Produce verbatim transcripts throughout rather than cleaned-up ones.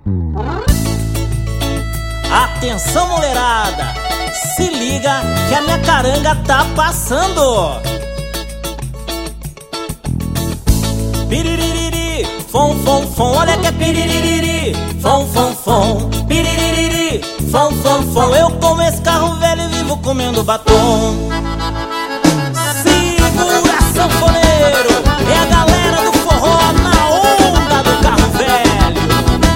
Atenção, mulherada, se liga que a minha caranga tá passando. Piririri, fom, fom, fom, olha que é piririri, fom, fom, fom, piririri, fom, fom, fom. Eu como esse carro velho e vivo comendo batom. Segura, sanfoneiro, é a galera do forró na onda do carro velho.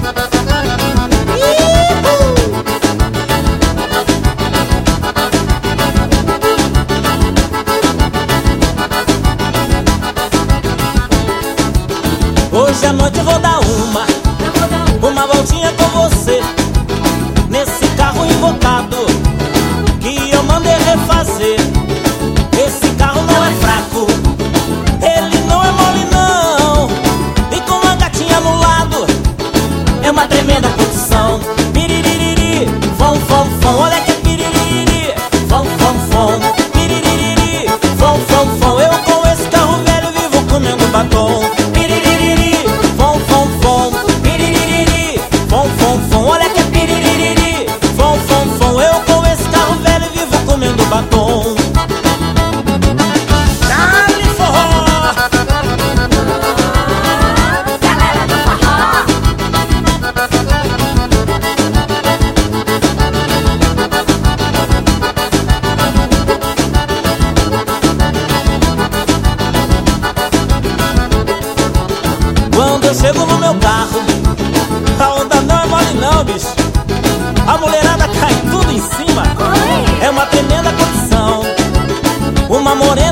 Hoje à noite eu vou dar uma, uma voltinha com você, nesse carro invocado que eu mandei refazer. Esse carro não é fraco, ele não é mole não, e com uma gatinha no lado é uma tremenda condição. Piririri, fom, fom, fom, olha que é piririri, fom, fom, fom, piririri, fom, fom, fom. Eu com esse carro velho vivo comendo batom. Olha que é piririri, fom, fom, fom. Eu com esse carro velho vivo comendo batom. Dá-lhe forró, galera do forró. Quando eu chego no meu carro, a onda não é mole não, bicho. A mulherada cai tudo em cima. É uma tremenda condição. Uma morena